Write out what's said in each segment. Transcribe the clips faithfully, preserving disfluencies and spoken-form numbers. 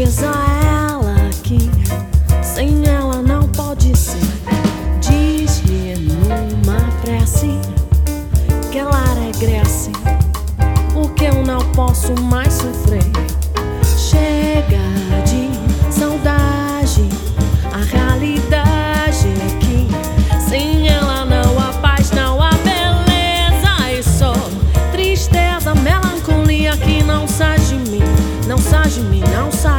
Diz a ela que sem ela não pode ser. Diz-lhe numa prece que ela regresse, porque eu não posso mais sofrer. Chega de saudade, a realidade é que sem ela não há paz, não há beleza, e só tristeza, melancolia que não sai de mim, não sai de mim, não sai.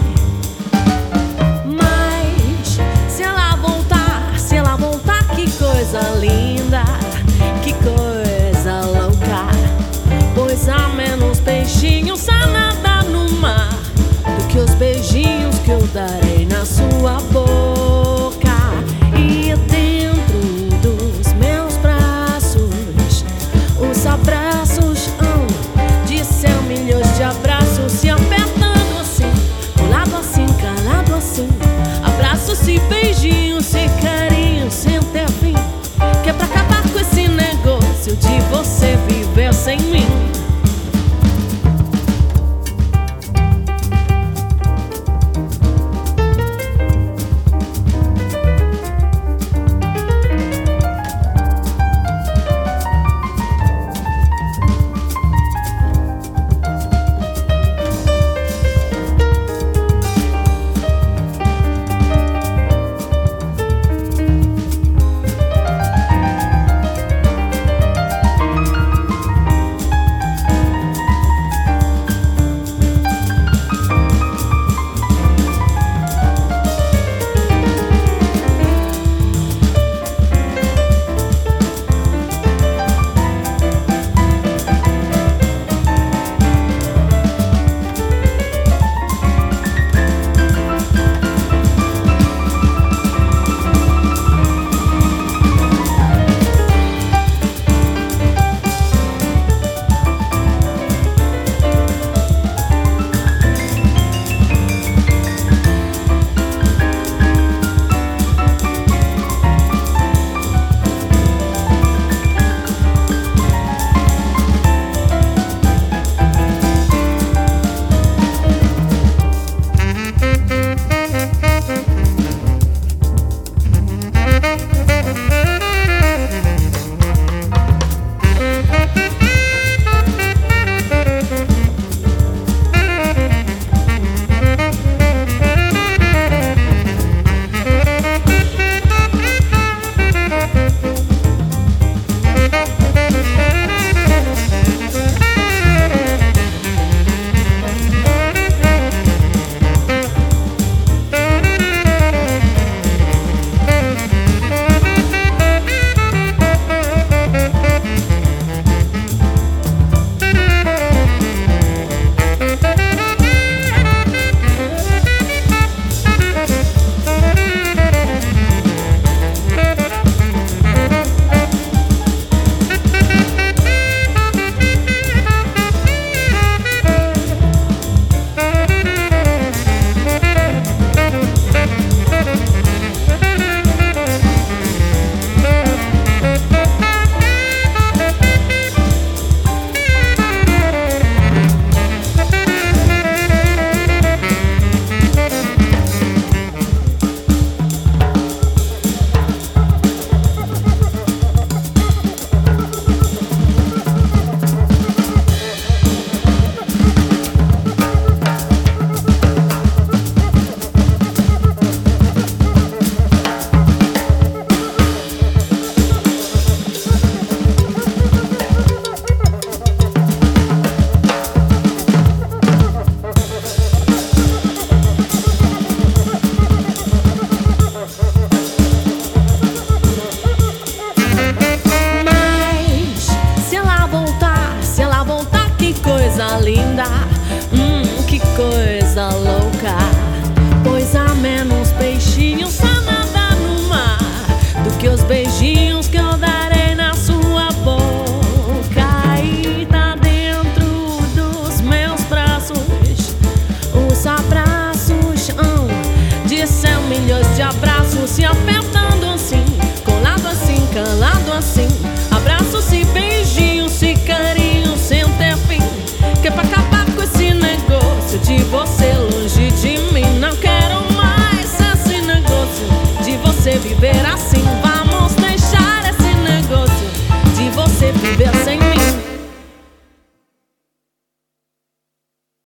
Mas se ela voltar, se ela voltar, que coisa linda, que coisa louca, pois há menos peixinhos a nadar no mar do que os beijinhos que eu darei na sua boca. E dentro dos meus braços os abraços